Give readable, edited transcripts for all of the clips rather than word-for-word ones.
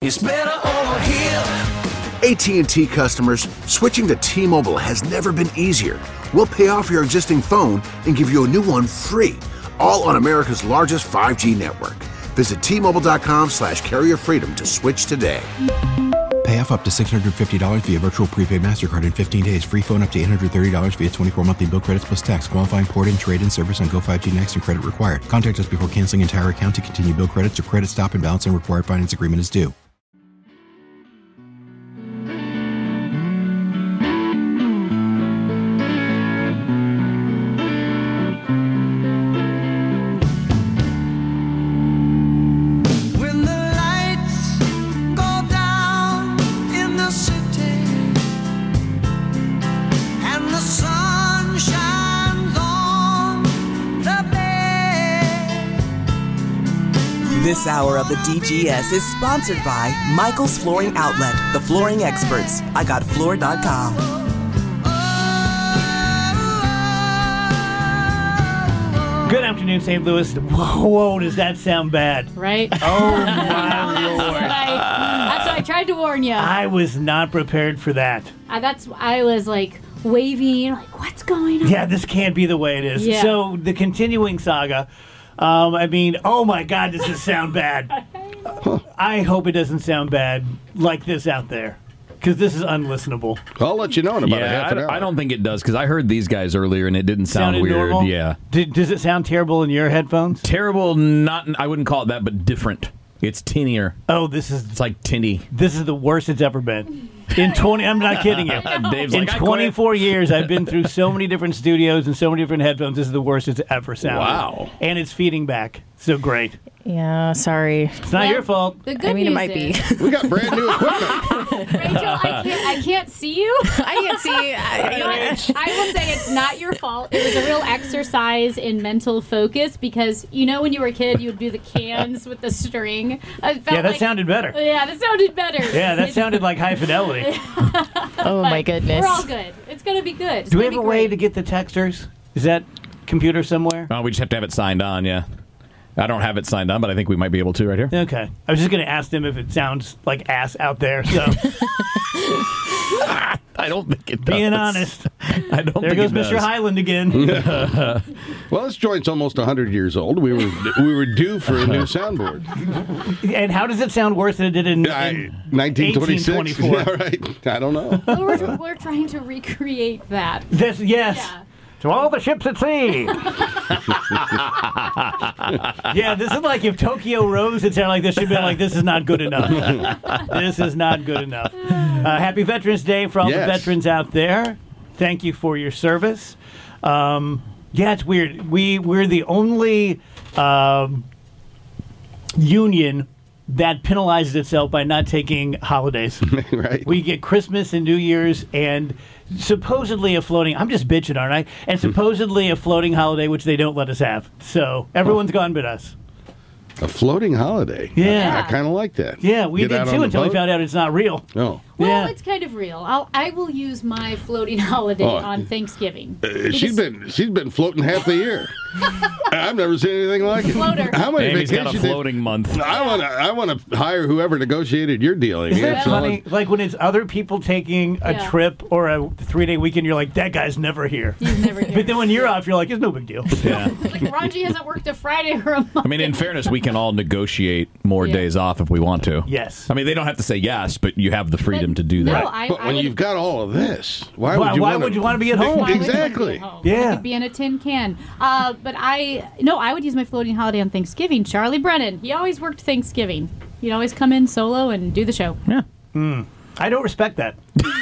It's better over here. AT&T customers, switching to T-Mobile has never been easier. We'll pay off your existing phone and give you a new one free, all on America's largest 5G network. Visit T-Mobile.com/carrier freedom to switch today. Pay off up to $650 via virtual prepaid MasterCard in 15 days. Free phone up to $830 via 24 monthly bill credits plus tax. Qualifying port-in, trade-in service on Go5G Next and credit required. Contact us before canceling entire account to continue bill credits or credit stop and balance and required finance agreement is due. This hour of the DGS is sponsored by Michael's Flooring Outlet, the flooring experts. IGotFloor.com. Good afternoon, St. Louis. Whoa, does that sound bad? Right? Oh, my Lord. That's what I tried to warn you. I was not prepared for that. I was like waving, like, what's going on? Yeah, this can't be the way it is. Yeah. So, the continuing saga. Oh my God, does this sound bad? I hope it doesn't sound bad like this out there, because this is unlistenable. I'll let you know in about a half an hour. I don't think it does, because I heard these guys earlier and it didn't sound weird. Normal? Yeah. Does it sound terrible in your headphones? Terrible, I wouldn't call it that, but different. It's tinnier. Oh, it's like tinny. This is the worst it's ever been. I'm not kidding you. Dave's in like, 24 years, I've been through so many different studios and so many different headphones. This is the worst it's ever sounded. Wow. And it's feeding back. So great. Yeah, sorry. It's not your fault. The good news it might be. We got brand new equipment. Rachel, I can't see you. I can't see. I will say it's not your fault. It was a real exercise in mental focus because, when you were a kid, you would do the cans with the string. That sounded better. Yeah, that sounded better. Yeah, that sounded like high fidelity. Oh, my goodness. We're all good. It's going to be good. Do we have a way to get the texters? Is that computer somewhere? Oh, we just have to have it signed on, yeah. I don't have it signed on, but I think we might be able to right here. Okay. I was just going to ask them if it sounds like ass out there, so... I don't think it does. Being honest. I don't there think goes it does. Mr. Highland again. Well, this joint's almost 100 years old. We were due for a new soundboard. And how does it sound worse than it did in 1926? 1824? Yeah, right. I don't know. Well, we're trying to recreate that. Yes. Yeah. To all the ships at sea. Yeah, this is like if Tokyo Rose had sounded like this, she'd be like, this is not good enough. This is not good enough. Happy Veterans Day for all the veterans out there. Thank you for your service. Yeah, it's weird. We're the only union that penalizes itself by not taking holidays. Right. We get Christmas and New Year's and supposedly a floating... I'm just bitching, aren't I? And supposedly a floating holiday, which they don't let us have. So everyone's gone but us. A floating holiday. Yeah. I kind of like that. Yeah, we Get did out too on the until we boat? found out it's not real. Oh. Well, Yeah. it's kind of real. I will use my floating holiday on Thanksgiving. She's been floating half the year. I've never seen anything like it. Floater. How many Amy's got a vacations? floating month. I want to hire whoever negotiated your deal. Isn't that funny? Like when it's other people taking a trip or a 3-day weekend, you're like, that guy's never here. He's never here. But then when you're off, you're like, it's no big deal. Yeah. Like, Ranji hasn't worked a Friday or a month. I mean, in fairness, we can all negotiate more days off if we want to. Yes. I mean, they don't have to say yes, but you have the freedom to do No, that. But when you've got all of this, why Why would you want to be at home? Why would you want to be Exactly. at home? Yeah. I could be in a tin can. But I would use my floating holiday on Thanksgiving. Charlie Brennan, he always worked Thanksgiving. He'd always come in solo and do the show. Yeah. I don't respect that.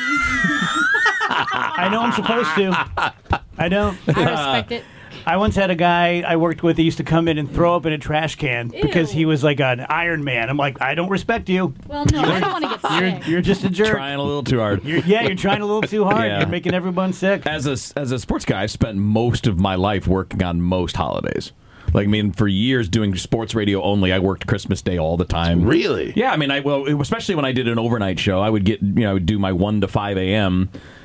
I know I'm supposed to. I don't. I respect it. I once had a guy I worked with that used to come in and throw up in a trash can because he was like an Iron Man. I'm like, I don't respect you. Well, no, I don't want to get sick. You're just a jerk. Trying a little too hard. You're trying a little too hard. Yeah. You're making everyone sick. As a sports guy, I've spent most of my life working on most holidays. Like, I mean, for years doing sports radio only, I worked Christmas Day all the time. Really? Yeah, I mean, especially when I did an overnight show, I would do my 1 to 5 a.m.,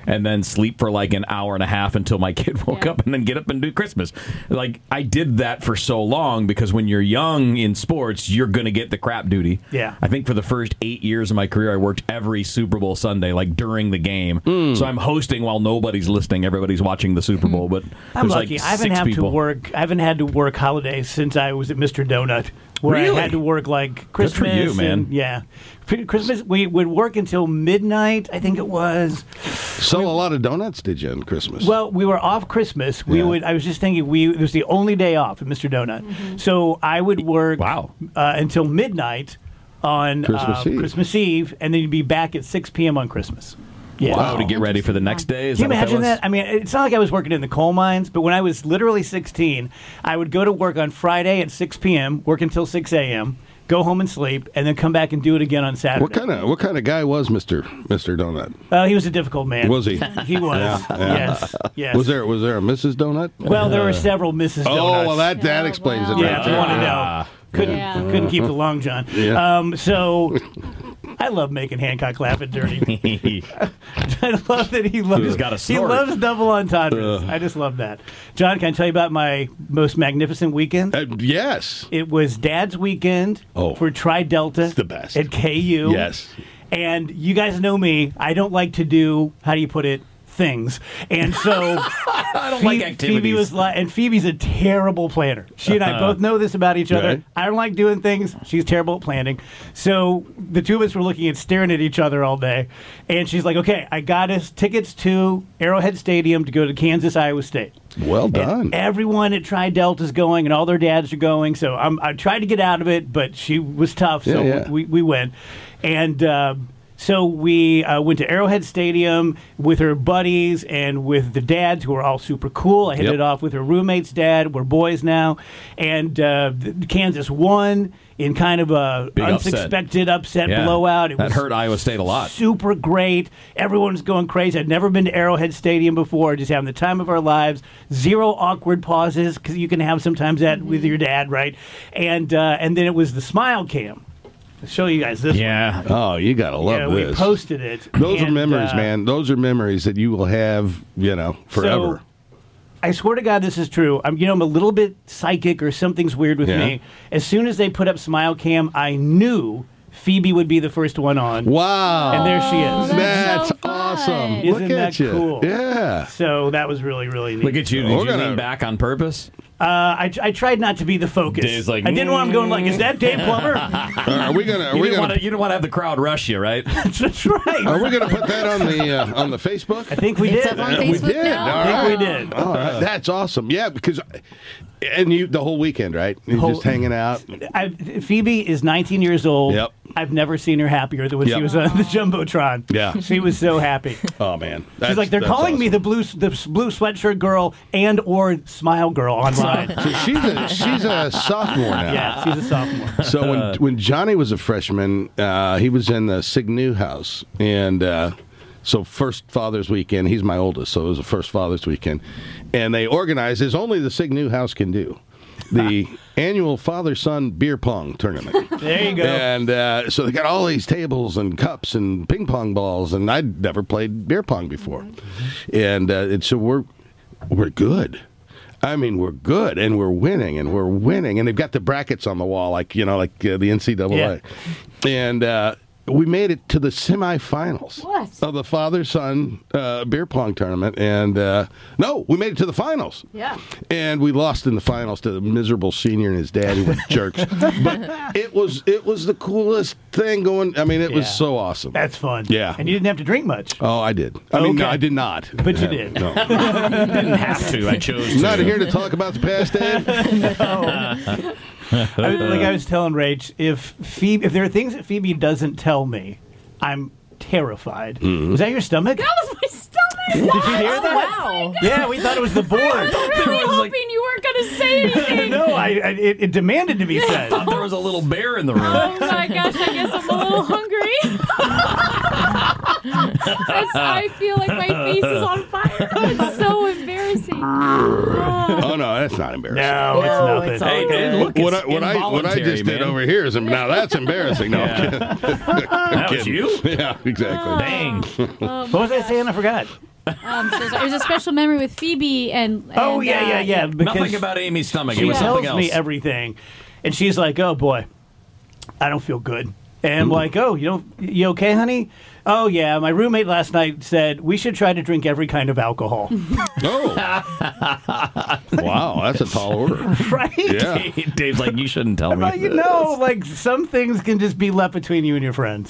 and then sleep for like an hour and a half until my kid woke up, and then get up and do Christmas. Like, I did that for so long because when you're young in sports, you're going to get the crap duty. Yeah. I think for the first 8 years of my career, I worked every Super Bowl Sunday, like during the game. So I'm hosting while nobody's listening. Everybody's watching the Super Bowl, but I'm there's lucky. like I haven't six had people. to work. I haven't had to work holidays since I was at Mr. Donut, where Really? I had to work like Christmas. for you, man. And, yeah, Christmas. We would work until midnight. I think it was. Sell a lot of donuts, did you, on Christmas? Well, we were off Christmas. We would. I was just thinking. It was the only day off at Mr. Donut. So I would work until midnight on Christmas Eve, and then you'd be back at 6 p.m. on Christmas. Yeah. Wow, to get ready for the next day? Is Can you that what imagine was? that? I mean, it's not like I was working in the coal mines, but when I was literally 16, I would go to work on Friday at 6 p.m., work until 6 a.m., go home and sleep, and then come back and do it again on Saturday. What kind of guy was Mr. Donut? He was a difficult man. Was he? He was. Yeah. Yes. Was there a Mrs. Donut? Well, there were several Mrs. Donuts. Oh, well, that explains it. Yeah, right if you there. want to know. Couldn't keep the long john. Yeah. So I love making Hancock laugh at Dirty. I love that he loves. He's got a He snort. loves double entendres. I just love that. John, can I tell you about my most magnificent weekend? Yes. It was Dad's weekend for Tri Delta. It's the best. At KU. Yes. And you guys know me. I don't like to do, how do you put it, things. And so I don't like activities. Phoebe was and Phoebe's a terrible planner. She and I both know this about each other. Right. I don't like doing things. She's terrible at planning. So the two of us were looking at staring at each other all day. And she's like, okay, I got us tickets to Arrowhead Stadium to go to Kansas, Iowa State. Well done. And everyone at Tri Delta's going, and all their dads are going. So I tried to get out of it, but she was tough. So we went. And so we went to Arrowhead Stadium with her buddies and with the dads, who are all super cool. I hit it off with her roommate's dad. We're boys now. And Kansas won in kind of a Big unexpected upset blowout. It That was hurt Iowa State a lot. super great. Everyone was going crazy. I'd never been to Arrowhead Stadium before. Just having the time of our lives. Zero awkward pauses, because you can have sometimes that with your dad, right? And then it was the smile cam. I'll show you guys this one. Oh, you got to love We this. posted it. Those are and, memories, man. Those are memories that you will have, forever. So, I swear to God, this is true. I'm a little bit psychic, or something's weird with me. As soon as they put up Smile Cam, I knew Phoebe would be the first one on. Wow. And there she is. That's so awesome. Isn't Look that at you. cool? Yeah. So that was really, really neat. Look at you. Did you lean back on purpose? I tried not to be the focus. Dave's like, I didn't want him going like, is that Dave Plummer? Are we gonna? You didn't want to have the crowd rush you, right? That's right. Are we gonna put that on the Facebook? I think we did. up on We Facebook did. now. All I think right. we did. All right. That's awesome. Yeah, because you the whole weekend, right? You're just hanging out. Phoebe is 19 years old. Yep. I've never seen her happier than when she Yep. was on the Jumbotron. Yeah. She was so happy. Oh man. She's like, they're calling me the blue sweatshirt girl and or smile girl online. So she's a sophomore now. Yeah, she's a sophomore. So when Johnny was a freshman, he was in the Signew house, and so first Father's Weekend. He's my oldest, so it was the first Father's Weekend, and they organized, as only the Signew house can do, the annual father-son beer pong tournament. There you go. And so they got all these tables and cups and ping pong balls, and I'd never played beer pong before, and so we're good. I mean, we're good, and we're winning, and they've got the brackets on the wall, like the NCAA, and we made it to the semifinals of the father-son beer pong tournament, and no, we made it to the finals. Yeah. And we lost in the finals to the miserable senior and his dad, who were jerks. But it was the coolest thing going. I mean, it was so awesome. That's fun. Yeah. And you didn't have to drink much. Oh, I did. I mean, no, Okay. I did not. But you did. No. Didn't have to. I chose to. Not here to talk about the past, Ed. I was telling Rach, if there are things that Phoebe doesn't tell me, I'm terrified. Was that your stomach? That was my stomach. Did you hear that? Wow. Yeah, we thought it was the board. I was really hoping you weren't going to say anything. No, it demanded to be said. I thought there was a little bear in the room. Oh my gosh, I guess I'm a little hungry. I feel like my face is on fire. It's so embarrassing. Oh no, that's not embarrassing. No, it's nothing. it's all Hey, good. dude, look, What it's I involuntary, just did man. over here is now that's embarrassing. No, I'm kidding. That was Kidding. you? Yeah, exactly. Dang. What was I saying? I forgot. So it was a special memory with Phoebe and Oh, yeah. Nothing about Amy's stomach. It She was something tells me else. everything. And she's like, oh, boy, I don't feel good. And I'm like, oh, you okay, honey? Oh, yeah, my roommate last night said we should try to drink every kind of alcohol. Oh. Wow, that's a tall order. Right? Yeah. Dave's like, you shouldn't tell me. Well, you know, like some things can just be left between you and your friends.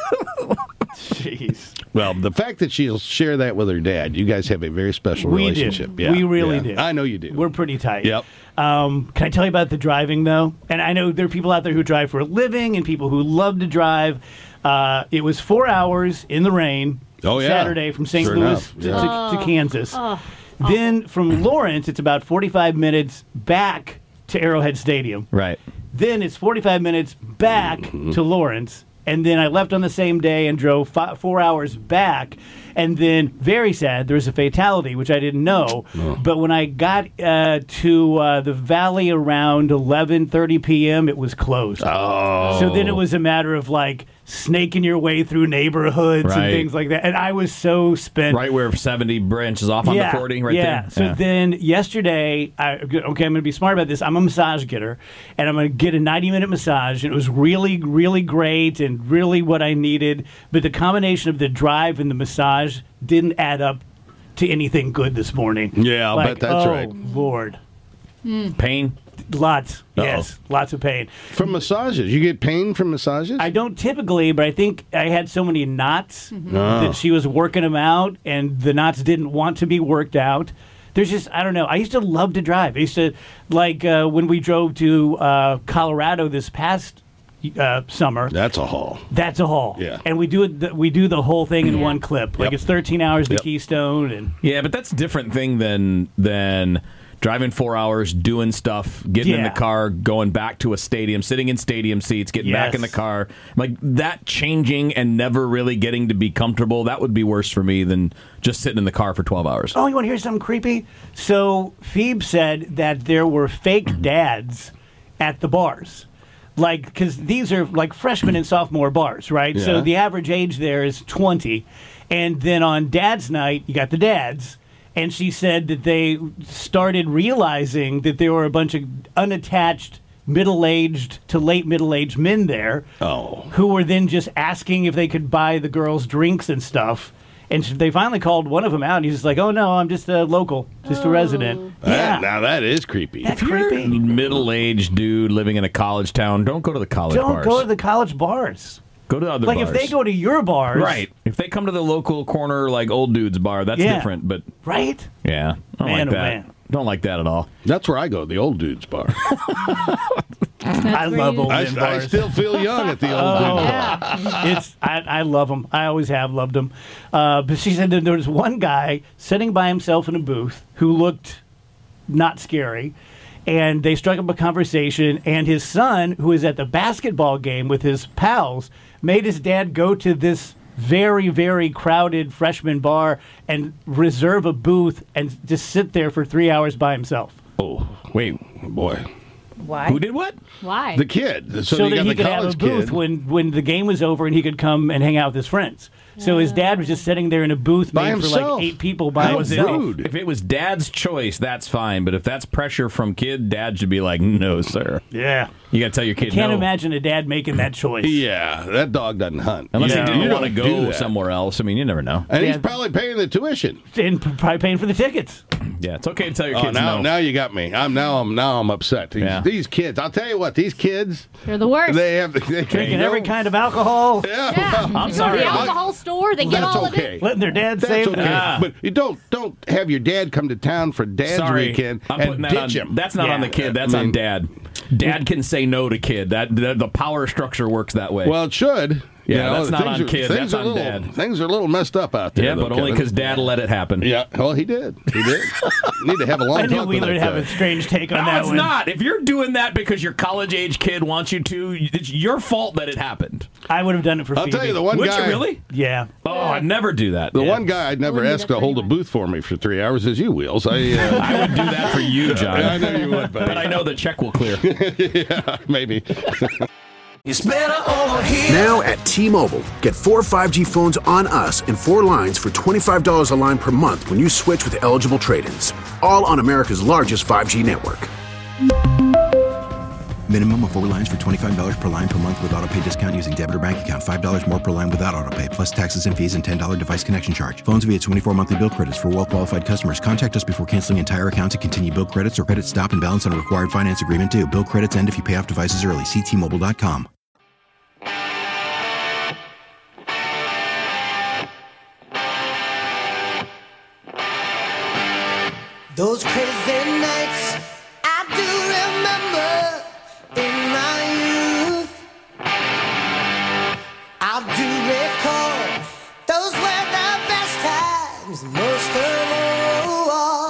Jeez. Well, the fact that she'll share that with her dad, you guys have a very special We relationship. do. Yeah, We really yeah. do. I know you do. We're pretty tight. Yep. Can I tell you about the driving, though? And I know there are people out there who drive for a living and people who love to drive. It was 4 hours in the rain Saturday from St. Sure Louis enough, to Kansas. Then from Lawrence, it's about 45 minutes back to Arrowhead Stadium. Right. Then it's 45 minutes back to Lawrence. And then I left on the same day and drove 4 hours back. And then, very sad, there was a fatality, which I didn't know. But when I got to the valley around 11:30 p.m., it was closed. Oh. So then it was a matter of, like, snaking your way through neighborhoods and Right. things like that. And I was so spent. Right where 70 branches off on the 40 right there. So then yesterday, I'm going to be smart about this. I'm a massage getter, and I'm going to get a 90-minute massage. And it was really, really great and really what I needed. But the combination of the drive and the massage didn't add up to anything good this morning. Yeah, I'll bet that's right. Lord. Pain? Lots. Uh-oh. Yes, lots of pain. From massages. You get pain from massages? I don't typically, but I think I had so many knots that she was working them out, and the knots didn't want to be worked out. There's just, I don't know. I used to love to drive. I used to, like when we drove to Colorado this past summer. That's a haul. That's a haul. Yeah. And we do it. We do the whole thing in one clip. Like Yep. it's 13 hours the Yep. Keystone, and Yeah, but that's a different thing than driving 4 hours, doing stuff, getting in the Yeah. car, going back to a stadium, sitting in stadium seats, getting back in the Yes. car. Like that changing and never really getting to be comfortable, that would be worse for me than just sitting in the car for 12 hours. Oh, you want to hear something creepy? So Phoebe said that there were fake dads at the bars. Like, because these are like freshman and sophomore bars, right? Yeah. So the average age there is 20. And then on dad's night, you got the dads. And she said that they started realizing that there were a bunch of unattached middle-aged to late middle-aged men there who were then just asking if they could buy the girls drinks and stuff. And they finally called one of them out, and he's just like, oh, no, I'm just a local, just a resident. Now that is creepy. That's If you're a creepy. middle-aged dude living in a college town, don't go to the college Don't bars. go to the college bars. Go to other Like, bars. if they go to your bars. Right. If they come to the local corner, like old dude's bar, that's Yeah. different. But Right? yeah, I don't Man, like oh, that. man. Don't like that at all. That's where I go, the old dude's bar. I love old I men bars. still feel young at the old dude's bar. I love them. I always have loved them. But she said that there was one guy sitting by himself in a booth who looked not scary. And they struck up a conversation, and his son, who was at the basketball game with his pals, made his dad go to this very, very crowded freshman bar and reserve a booth and just sit there for 3 hours by himself. Oh, wait, boy. Why? Who did what? Why? The kid. So you that got he the could have a college booth kid. when the game was over and he could come and hang out with his friends. So his dad was just sitting there in a booth By made for himself. like 8 people by How himself. rude. If it was dad's choice, that's fine. But if that's pressure from kid, dad should be like, no, sir. Yeah. You got to tell your kid Can't no. imagine a dad making that choice. Yeah, that dog doesn't hunt. Unless Yeah. he didn't You want to don't do go that. somewhere else. I mean, you never know. And he's Yeah. probably paying the tuition. And probably paying for the tickets. Yeah, it's okay to tell your Oh, kids no. now you got me. I'm upset. These kids. I'll tell you what. These kids. They're the worst. They Drinking every kind of alcohol. Yeah. Yeah. I'm You sorry. go to the alcohol store, they get That's all okay. of it. Letting their dad That's save okay. it. But you don't have your dad come to town for Dad's Sorry, weekend I'm putting and that ditch on. him. That's not on the kid. That's on dad. Dad can say no to kid. That the power structure works that way. Well, it should. Yeah, that's not things on kid, things that's are on little, dad. Things are a little messed up out there. yeah, though, but only Kevin. because dad let it happen. Yeah, well, he did. He did. You need to have a long I knew talk with Wheeler would that have a guy. strange take on No, that it's one. not. If you're doing that because your college age kid wants you to, it's your fault that it happened. I would have done it for I'll Phoebe. tell you, the one Would guy. you really? Yeah. Oh, I'd never do that. The Yeah. one guy I'd never Wouldn't do asked that to for hold a anybody. booth for me for 3 hours is you, Wheels. I would do that for you, John. I know you would, buddy. But I know the check will clear. Yeah, maybe. It's better over here. Now at T-Mobile, get 4 5G phones on us and 4 lines for $25 a line per month when you switch with eligible trade-ins. All on America's largest 5G network. Minimum of 4 lines for $25 per line per month with autopay discount using debit or bank account. $5 more per line without autopay, plus taxes and fees and $10 device connection charge. Phones via 24 monthly bill credits for well-qualified customers. Contact us before canceling entire account to continue bill credits or credit stop and balance on a required finance agreement due. Bill credits end if you pay off devices early. See T-Mobile.com. Those crazy nights I do remember in my youth. I do recall those were the best times, most of all.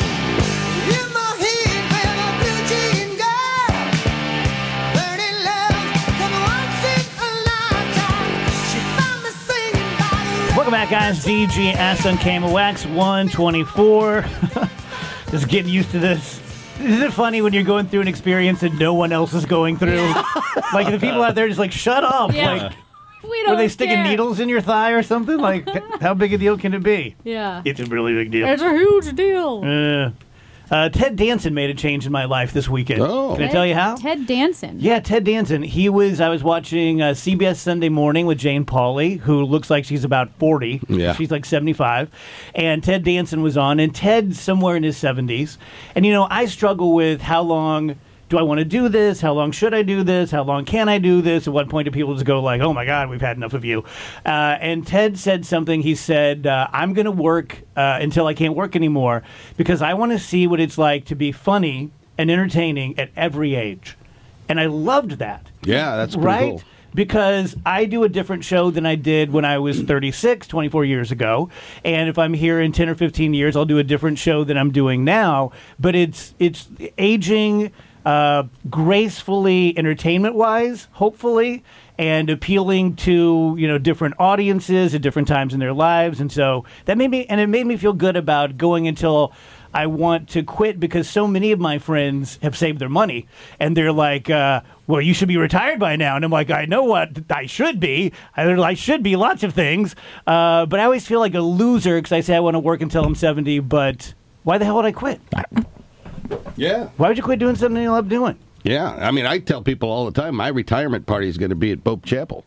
In my head, where a blue jean girl, burning love, come once in a lifetime. She found me singing by the Welcome back, guys. DGS on KMOX 124. Just getting used to this. Isn't it funny when you're going through an experience that no one else is going through? Like the people out there just like, shut up. Yeah. Like, We don't were they sticking care. needles in your thigh or something? Like, how big a deal can it be? Yeah. It's a really big deal. It's a huge deal. Ted Danson made a change in my life this weekend. Oh. Can I tell you how? Ted Danson. Yeah, Ted Danson. I was watching CBS Sunday Morning with Jane Pauley, who looks like she's about 40. Yeah. She's like 75. And Ted Danson was on, and Ted's somewhere in his 70s. And, you know, I struggle with how long do I want to do this? How long should I do this? How long can I do this? At what point do people just go like, oh, my God, we've had enough of you? And Ted said something. He said, I'm going to work until I can't work anymore because I want to see what it's like to be funny and entertaining at every age. And I loved that. Yeah, that's pretty right? cool. Because I do a different show than I did when I was 36, 24 years ago. And if I'm here in 10 or 15 years, I'll do a different show than I'm doing now. But it's aging gracefully, entertainment-wise, hopefully, and appealing to, you know, different audiences at different times in their lives. And so that made me feel good about going until I want to quit, because so many of my friends have saved their money and they're like, well, you should be retired by now. And I'm like, I know what I should be. I should be lots of things. But I always feel like a loser because I say I want to work until I'm 70, but why the hell would I quit? Yeah. Why would you quit doing something you love doing? Yeah. I mean, I tell people all the time, my retirement party is going to be at Pope Chapel.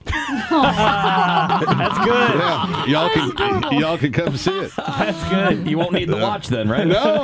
That's good. Yeah. Y'all can come see it. That's good. You won't need the watch then, right? No.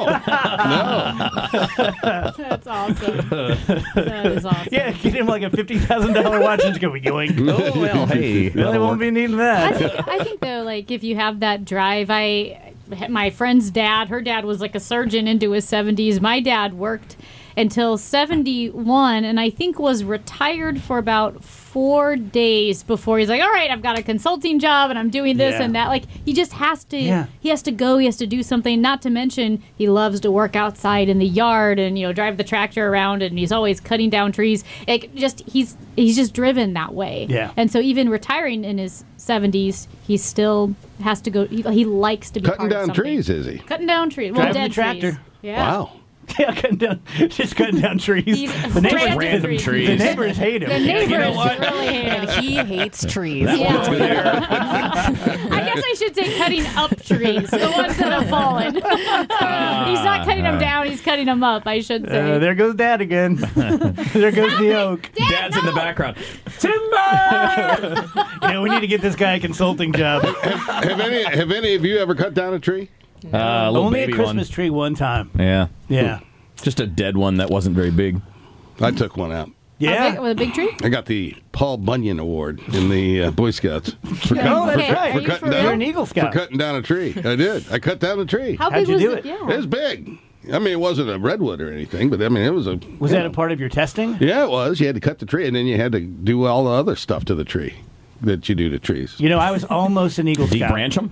That's awesome. That is awesome. Yeah, get him like a $50,000 watch and just go, going, Oh, well, hey. really won't be needing that. I think though, like if you have that drive, my friend's dad, her dad was like a surgeon into his 70s. My dad worked until 71 and I think was retired for about 4 days before he's like, all right, I've got a consulting job and I'm doing this and that. Like he just has to, he has to go, he has to do something. Not to mention he loves to work outside in the yard and, you know, drive the tractor around, and he's always cutting down trees. Like he's just driven that way. Yeah. And so even retiring in his 70s, he still has to go. He likes to be Cutting part of down something. trees, is he? Cutting down trees. Well, Driving dead the tractor. trees. Yeah. Wow. Yeah, just cutting down trees. He's The neighbors, random random trees. the neighbors hate him. The neighbors you know what? really hate And him. he hates trees. Yeah. I guess I should say cutting up trees, the ones that have fallen. He's not cutting them down; he's cutting them up. I should say. There goes Dad again. There goes the oak. Dad's in the background. Timber! We need to get this guy a consulting job. Have any of you ever cut down a tree? Little Only a baby Christmas tree one time. one. Yeah. Yeah. Just a dead one that wasn't very big. I took one out. Yeah. With a big tree. I got the Paul Bunyan Award in the Boy Scouts for Oh, that's Okay, right. are you for You're real? an Eagle for Scout. cutting down a tree. I did. I cut down a tree. How How'd big you was do it? it? Yeah. It was big. I mean, it wasn't a redwood or anything, but I mean, it was a. Was that a part of your testing? Yeah, it was. You had to cut the tree, and then you had to do all the other stuff to the tree that you do to trees. You know, I was almost an Eagle Did you Scout. branch them?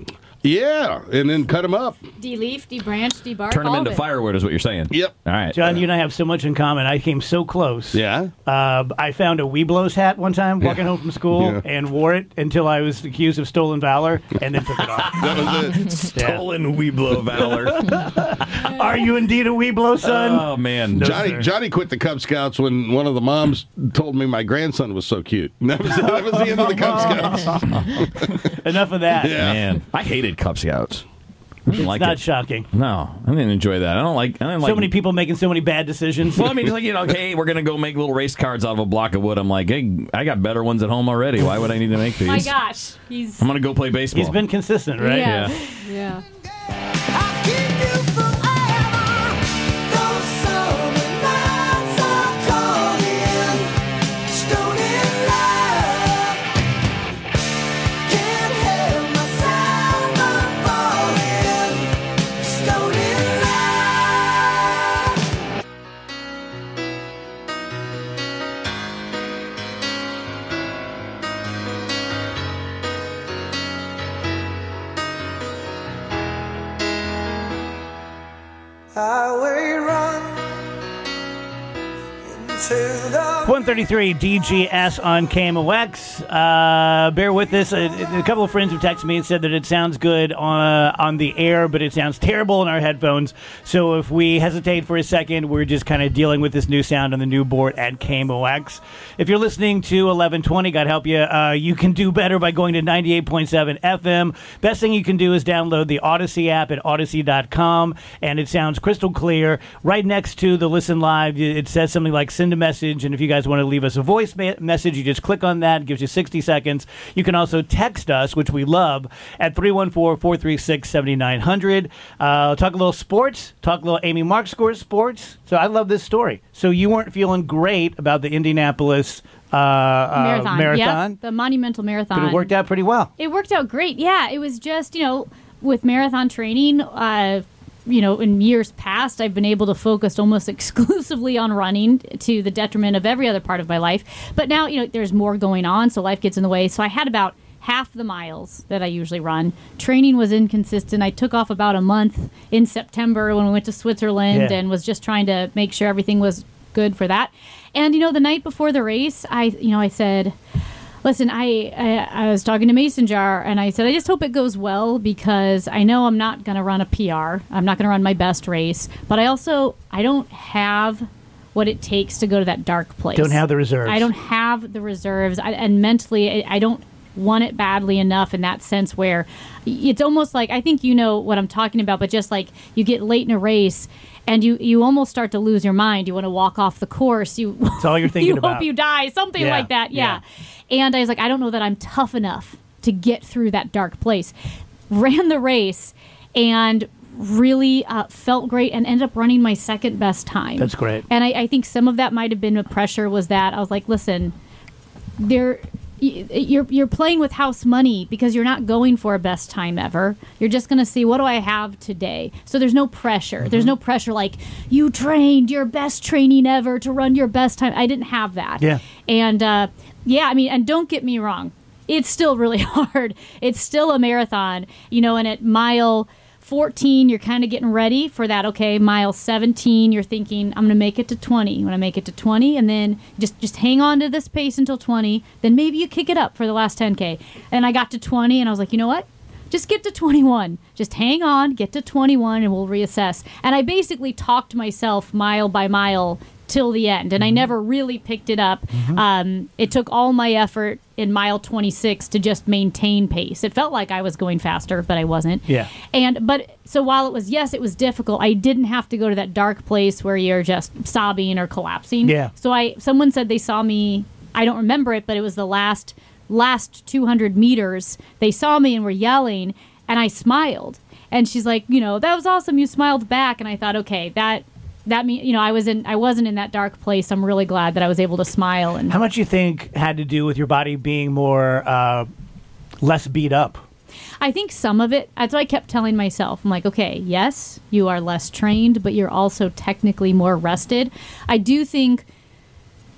Yeah, and then cut them up. De-leaf, de-branch, de-bark, Turn them all into of it. firewood is what you're saying. Yep. All right. John, you and I have so much in common. I came so close. Yeah. I found a Weeblos hat one time walking home from school Yeah. and wore it until I was accused of stolen valor and then took it off. That was it. Stolen Weeblo valor. Are you indeed a Weeblo, son? Oh, man. No, Johnny sir. Johnny quit the Cub Scouts when one of the moms told me my grandson was so cute. That was the end of the Cub Scouts. Enough of that. Yeah. Man, I hated Cub Scouts. I didn't It's like not it. shocking. No, I didn't enjoy that. I didn't like. So many people making so many bad decisions. Well, I mean, it's like, okay, we're going to go make little race cards out of a block of wood. I'm like, hey, I got better ones at home already. Why would I need to make these? My gosh, he's I'm going to go play baseball. He's been consistent, right? Yeah. I'll keep you forever. Those summer nights are calling. Stone in love. Can't help myself from falling. Stone in love. Highway run into the 133 DGS on KMOX. Bear with us. A couple of friends have texted me and said that it sounds good on the air, but it sounds terrible in our headphones. So if we hesitate for a second, we're just kind of dealing with this new sound on the new board at KMOX. If you're listening to 1120, God help you, you can do better by going to 98.7 FM. Best thing you can do is download the Odyssey app at Odyssey.com, and it sounds crystal clear. Right next to the Listen Live, it says something like send a message, and if you guys want to leave us a voice message, you just click on that. It gives you 60 seconds. You can also text us, which we love, at 314-436-7900. Talk a little sports, talk a little Amy Mark scores sports. So I love this story. So you weren't feeling great about the Indianapolis marathon. Yep, the monumental marathon. But it worked out pretty well. It worked out great. Yeah, it was just, with marathon training, in years past, I've been able to focus almost exclusively on running to the detriment of every other part of my life. But now, there's more going on, so life gets in the way. So I had about half the miles that I usually run. Training was inconsistent. I took off about a month in September when we went to Switzerland and was just trying to make sure everything was good for that. And, the night before the race, I said, listen, I was talking to Mason Jar, and I said, I just hope it goes well because I know I'm not going to run a PR. I'm not going to run my best race. But I don't have what it takes to go to that dark place. Don't have the reserves. I don't have the reserves. And mentally, I don't want it badly enough in that sense where it's almost like, I think you know what I'm talking about, but just like you get late in a race and you almost start to lose your mind. You want to walk off the course. That's all you're thinking you about. hope you die, something like that. Yeah. And I was like, I don't know that I'm tough enough to get through that dark place. Ran the race and really felt great and ended up running my second best time. That's great. And I think some of that might have been a pressure was that I was like, listen, you're playing with house money because you're not going for a best time ever. You're just going to see, what do I have today? So there's no pressure. Mm-hmm. There's no pressure like, you trained your best training ever to run your best time. I didn't have that. Yeah. And, and don't get me wrong. It's still really hard. It's still a marathon, and at mile 14, you're kind of getting ready for that. Okay, mile 17, you're thinking, I'm going to make it to 20. You want to make it to 20, and then just hang on to this pace until 20. Then maybe you kick it up for the last 10K. And I got to 20, and I was like, you know what? Just get to 21. Just hang on, get to 21, and we'll reassess. And I basically talked myself mile by mile till the end, and I never really picked it up. It took all my effort in mile 26 to just maintain pace. It felt like I was going faster, but I wasn't. Yeah. But so while it was difficult, I didn't have to go to that dark place where you're just sobbing or collapsing. Yeah. So someone said they saw me, I don't remember it, but it was the last 200 meters. They saw me and were yelling, and I smiled. And she's like, that was awesome. You smiled back. And I thought, okay, that means, I wasn't in that dark place. I'm really glad that I was able to smile. And how much you think had to do with your body being more less beat up? I think some of it, that's what I kept telling myself. I'm like, okay, yes, you are less trained, but you're also technically more rested. I do think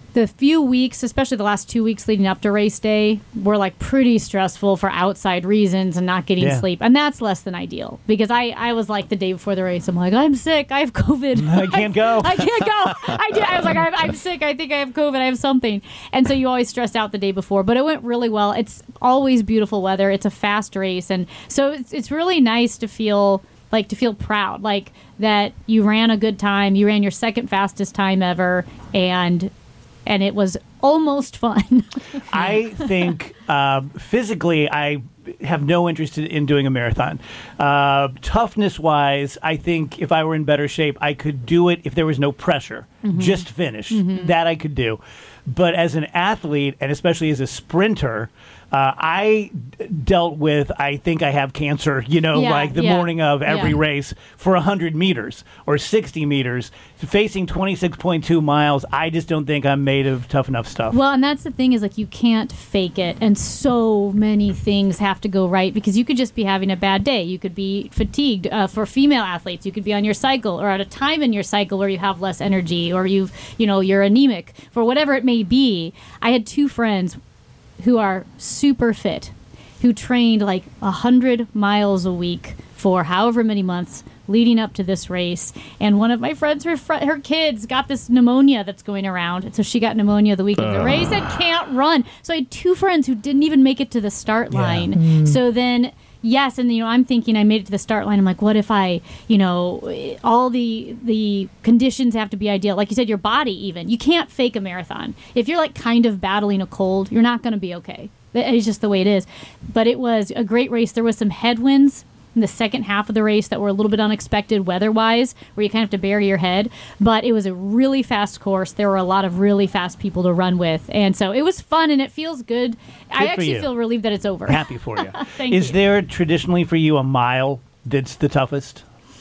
the few weeks, especially the last 2 weeks leading up to race day, were like pretty stressful for outside reasons and not getting sleep. And that's less than ideal because I was like the day before the race, I'm like, I'm sick. I have COVID. I can't go. I can't go. I was like, I'm sick. I think I have COVID. I have something. And so you always stress out the day before. But it went really well. It's always beautiful weather. It's a fast race. And so it's really nice to feel proud, like that you ran a good time. You ran your second fastest time ever. And it was almost fun. I think physically, I have no interest in doing a marathon. Toughness-wise, I think if I were in better shape, I could do it if there was no pressure. Just finish. That I could do. But as an athlete, and especially as a sprinter, I dealt with, I think I have cancer, morning of every race for 100 meters or 60 meters. Facing 26.2 miles, I just don't think I'm made of tough enough stuff. Well, and that's the thing is, like, you can't fake it. And so many things have to go right because you could just be having a bad day. You could be fatigued. For female athletes, you could be on your cycle or at a time in your cycle where you have less energy or you're anemic. For whatever it may be, I had two friends who are super fit, who trained like 100 miles a week for however many months leading up to this race. And one of my friends, her kids got this pneumonia that's going around. And so she got pneumonia the week of the race and can't run. So I had two friends who didn't even make it to the start line. So then, yes, and I'm thinking I made it to the start line. I'm like, what if I, all the conditions have to be ideal. Like you said, your body even. You can't fake a marathon. If you're like kind of battling a cold, you're not going to be okay. It's just the way it is. But it was a great race. There was some headwinds in the second half of the race that were a little bit unexpected weather-wise, where you kind of have to bury your head. But it was a really fast course. There were a lot of really fast people to run with. And so it was fun, and it feels good. I actually feel relieved that it's over. Happy for you. Thank you. Is there traditionally for you a mile that's the toughest?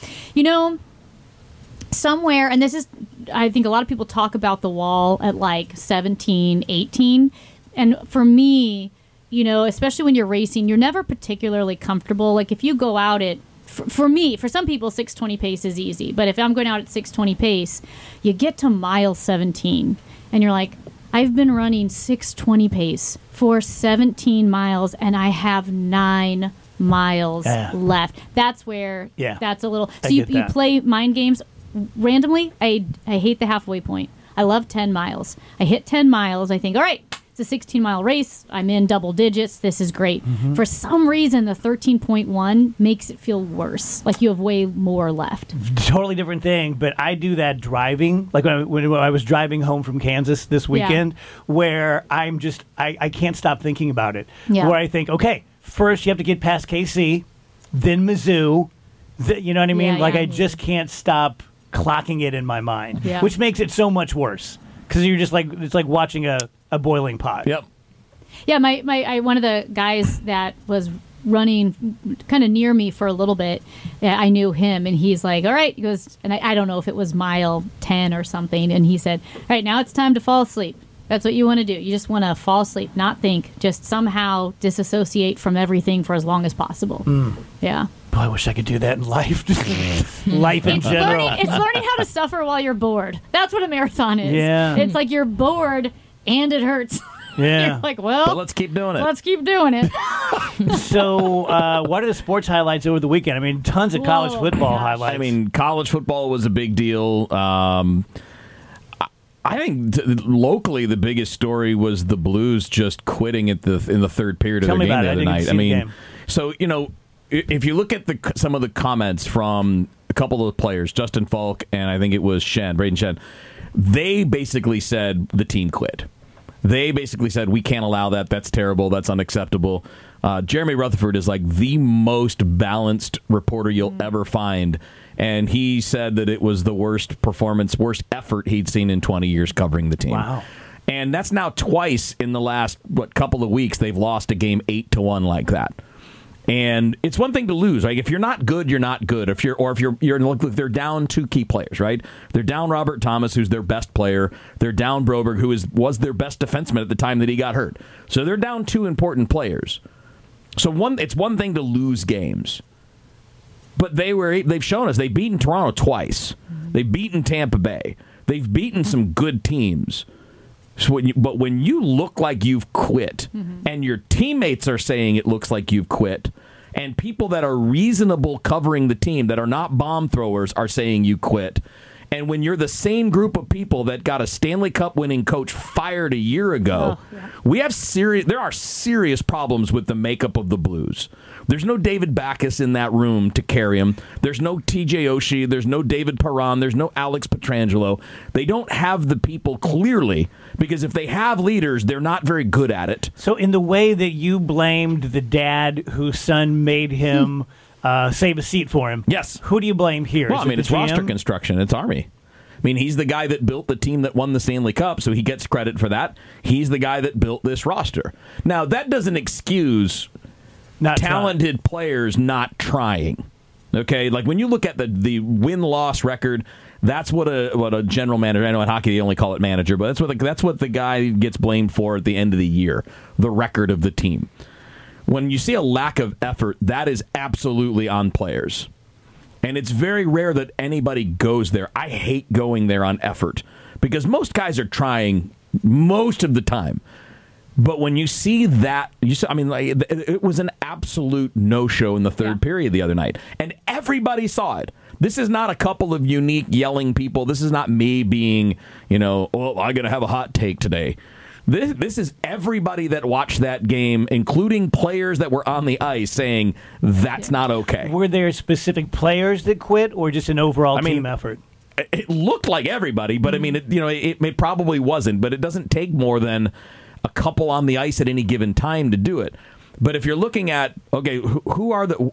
Somewhere, and this is, I think a lot of people talk about the wall at like 17, 18. And for me, especially when you're racing, you're never particularly comfortable. Like if you go out at, for me, for some people, 6:20 pace is easy. But if I'm going out at 6:20 pace, you get to mile 17 and you're like, I've been running 6:20 pace for 17 miles and I have 9 miles left. That's where, that's a little, so you play mind games randomly. I hate the halfway point. I love 10 miles. I hit 10 miles. I think, all right, it's a 16-mile race. I'm in double digits. This is great. For some reason, the 13.1 makes it feel worse. Like you have way more left. Totally different thing, but I do that driving. Like when I was driving home from Kansas this weekend, where I'm just, I can't stop thinking about it. Where I think, okay, first you have to get past KC, then Mizzou. You know what I mean? I just can't stop clocking it in my mind, which makes it so much worse. Because you're just like, it's like watching a boiling pot. Yep. Yeah, my one of the guys that was running kind of near me for a little bit, I knew him, and he's like, all right, he goes, and I don't know if it was mile 10 or something, and he said, all right, now it's time to fall asleep. That's what you want to do. You just want to fall asleep, not think, just somehow disassociate from everything for as long as possible. Yeah. Boy, I wish I could do that in life. Life in general. It's learning how to suffer while you're bored. That's what a marathon is. Yeah. It's like you're bored and it hurts. Yeah. You're like, well, but let's keep doing it. Let's keep doing it. So, what are the sports highlights over the weekend? I mean, tons of college football highlights. I mean, college football was a big deal. I think locally the biggest story was the Blues just quitting in the third period of the game the other night. I mean, so if you look at some of the comments from a couple of players, Justin Falk and I think it was Braden Shen, they basically said the team quit. They basically said, we can't allow that. That's terrible. That's unacceptable. Jeremy Rutherford is like the most balanced reporter you'll ever find. And he said that it was the worst performance, worst effort he'd seen in 20 years covering the team. Wow. And that's now twice in the last, couple of weeks they've lost a game 8-1 like that. And it's one thing to lose, right? If you're not good, you're not good. If they're down two key players, right? They're down Robert Thomas, who's their best player. They're down Broberg, who was their best defenseman at the time that he got hurt. So they're down two important players. So it's one thing to lose games. But they've shown us they've beaten Toronto twice. They've beaten Tampa Bay. They've beaten some good teams. So but when you look like you've quit, and your teammates are saying it looks like you've quit, and people that are reasonable covering the team that are not bomb throwers are saying you quit, and when you're the same group of people that got a Stanley Cup winning coach fired a year ago, there are serious problems with the makeup of the Blues. There's no David Backes in that room to carry him. There's no TJ Oshie. There's no David Perron. There's no Alex Pietrangelo. They don't have the people clearly, because if they have leaders, they're not very good at it. So in the way that you blamed the dad whose son made him save a seat for him, yes, who do you blame here? Well, it's roster construction. It's Army. I mean, he's the guy that built the team that won the Stanley Cup, so he gets credit for that. He's the guy that built this roster. Now, that doesn't excuse talented players not trying. Okay, like when you look at the win-loss record, that's what a general manager. I know in hockey they only call it manager, but that's what the guy gets blamed for at the end of the year. The record of the team. When you see a lack of effort, that is absolutely on players. And it's very rare that anybody goes there. I hate going there on effort because most guys are trying most of the time. But when you see that, it was an absolute no-show in the third period the other night. And everybody saw it. This is not a couple of unique yelling people. This is not me being, I'm going to have a hot take today. This is everybody that watched that game, including players that were on the ice, saying that's not okay. Were there specific players that quit, or just an overall team effort? It looked like everybody, but it probably wasn't. But it doesn't take more than a couple on the ice at any given time to do it. But if you're looking at who are the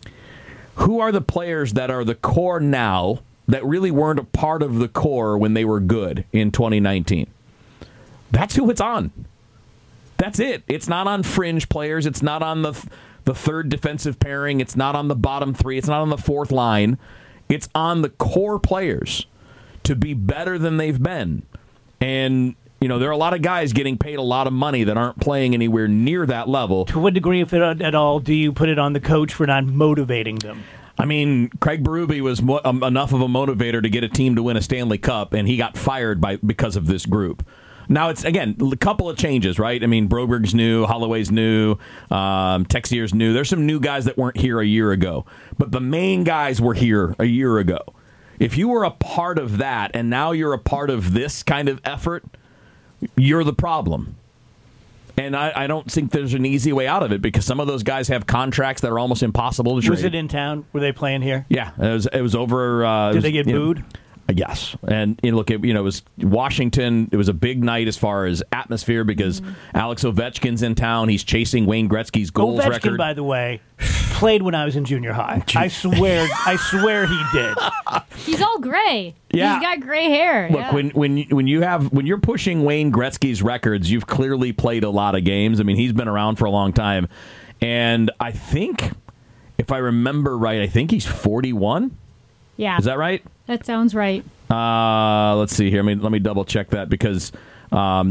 players that are the core now that really weren't a part of the core when they were good in 2019? That's who it's on. That's it. It's not on fringe players. It's not on the third defensive pairing. It's not on the bottom three. It's not on the fourth line. It's on the core players to be better than they've been. And, there are a lot of guys getting paid a lot of money that aren't playing anywhere near that level. To what degree, if at all, do you put it on the coach for not motivating them? Craig Berube was enough of a motivator to get a team to win a Stanley Cup, and he got fired because of this group. Now, it's, again, a couple of changes, right? Broberg's new, Holloway's new, Texier's new. There's some new guys that weren't here a year ago. But the main guys were here a year ago. If you were a part of that, and now you're a part of this kind of effort, you're the problem. And I don't think there's an easy way out of it, because some of those guys have contracts that are almost impossible to trade. Was it in town? Were they playing here? Yeah, it was over. Did they get booed? Yes, and look, it was Washington. It was a big night as far as atmosphere because Alex Ovechkin's in town. He's chasing Wayne Gretzky's goals record. Ovechkin, by the way, played when I was in junior high. I swear he did. He's all gray. Yeah. He's got gray hair. Look, when you're pushing Wayne Gretzky's records, you've clearly played a lot of games. He's been around for a long time, and I think, if I remember right, I think he's 41. Yeah. Is that right? That sounds right. Let's see here. Let me double check that, because by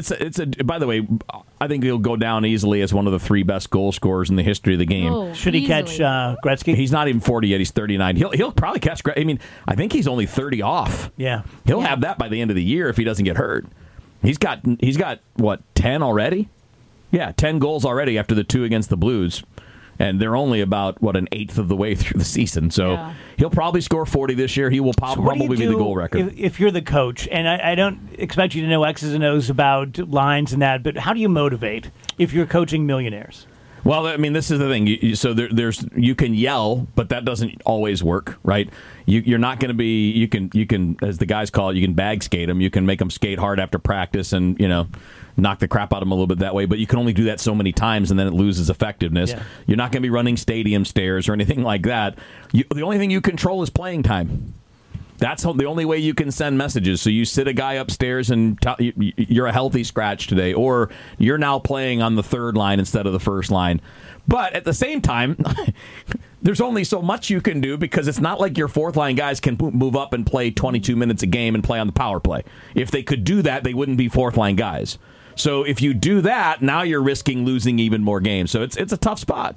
the way, I think he'll go down easily as one of the 3 best goal scorers in the history of the game. Oh, should he catch Gretzky? He's not even 40 yet. He's 39. He'll probably catch Gretzky. I think he's only 30 off. Yeah. He'll have that by the end of the year if he doesn't get hurt. He's got what, 10 already? Yeah, 10 goals already after the 2 against the Blues. And they're only about, an eighth of the way through the season. So he'll probably score 40 this year. He will probably be the goal record. If you're the coach, and I don't expect you to know X's and O's about lines and that, but how do you motivate if you're coaching millionaires? Well, this is the thing. You can yell, but that doesn't always work, right? You're not going to be. You can, as the guys call it, you can bag skate them. You can make them skate hard after practice, and knock the crap out of them a little bit that way. But you can only do that so many times, and then it loses effectiveness. Yeah. You're not going to be running stadium stairs or anything like that. The only thing you control is playing time. That's the only way you can send messages. So you sit a guy upstairs and you're a healthy scratch today, or you're now playing on the third line instead of the first line. But at the same time, there's only so much you can do, because it's not like your fourth line guys can move up and play 22 minutes a game and play on the power play. If they could do that, they wouldn't be fourth line guys. So if you do that, now you're risking losing even more games. So it's a tough spot.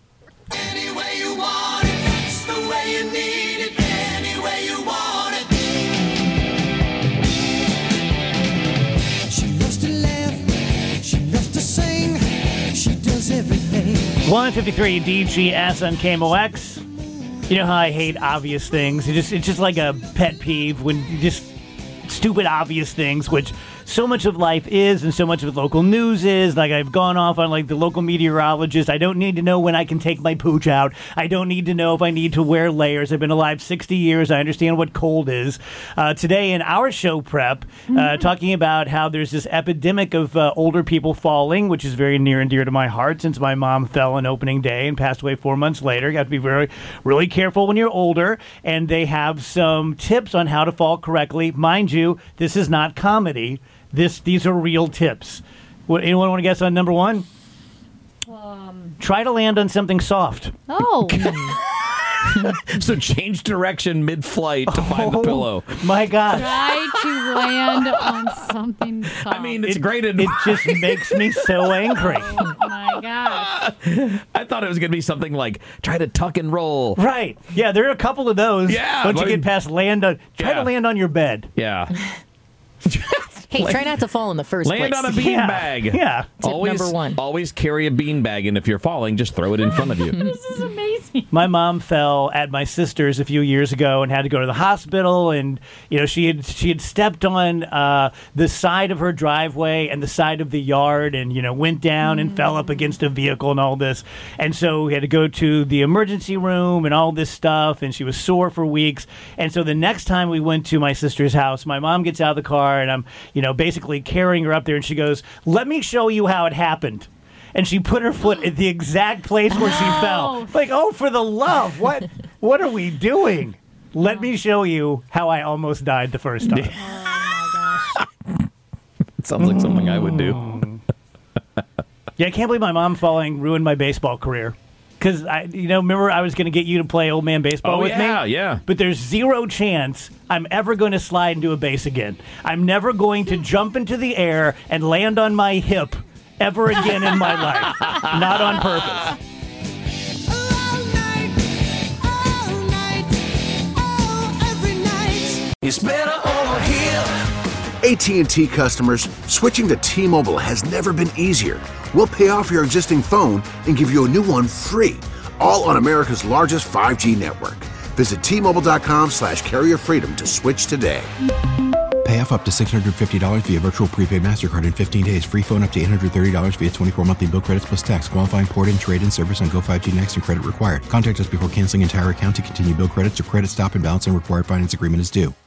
Any way you want it, it's the way you need it. Any way you want it. She loves is everything. 153 DGS on KMOX. You know how I hate obvious things? It's just like a pet peeve when you just stupid obvious things, which so much of life is and so much of local news is. Like, I've gone off on like the local meteorologist. I don't need to know when I can take my pooch out. I don't need to know if I need to wear layers. I've been alive 60 years. I understand what cold is. Today in our show prep, talking about how there's this epidemic of older people falling, which is very near and dear to my heart since my mom fell on opening day and passed away 4 months later. You have to be really careful when you're older. And they have some tips on how to fall correctly. Mind you, this is not comedy. These are real tips. Anyone want to guess on number one? Try to land on something soft. Oh. So change direction mid-flight to find the pillow. My God. Try to land on something soft. I mean, it's great. It just makes me so angry. Oh, my gosh. I thought it was going to be something like, try to tuck and roll. Right. Yeah, there are a couple of those. Yeah. Once you get past try to land on your bed. Yeah. Hey, try not to fall in the first place. Land on a beanbag. Yeah. Tip number one. Always carry a beanbag, and if you're falling, just throw it in front of you. This is amazing. My mom fell at my sister's a few years ago and had to go to the hospital. And she had stepped on the side of her driveway and the side of the yard, and went down and fell up against a vehicle and all this. And so we had to go to the emergency room and all this stuff. And she was sore for weeks. And so the next time we went to my sister's house, my mom gets out of the car, and I'm basically carrying her up there, and she goes, "Let me show you how it happened." And she put her foot at the exact place where she fell. Like, oh, for the love, what are we doing? Let me show you how I almost died the first time. Oh, my gosh. It sounds like something I would do. Yeah, I can't believe my mom falling ruined my baseball career. Because, remember I was going to get you to play old man baseball with me? Yeah. But there's zero chance I'm ever going to slide into a base again. I'm never going to jump into the air and land on my hip ever again in my life. Not on purpose. All night, every night. It's better over here. AT&T customers, switching to T-Mobile has never been easier. We'll pay off your existing phone and give you a new one free, all on America's largest 5G network. Visit T-Mobile.com/carrier freedom to switch today. Pay off up to $650 via virtual prepaid MasterCard in 15 days. Free phone up to $830 via 24 monthly bill credits plus tax. Qualifying port-in, trade-in service on Go 5G Next and credit required. Contact us before canceling entire account to continue bill credits or credit stop and balance and required finance agreement is due.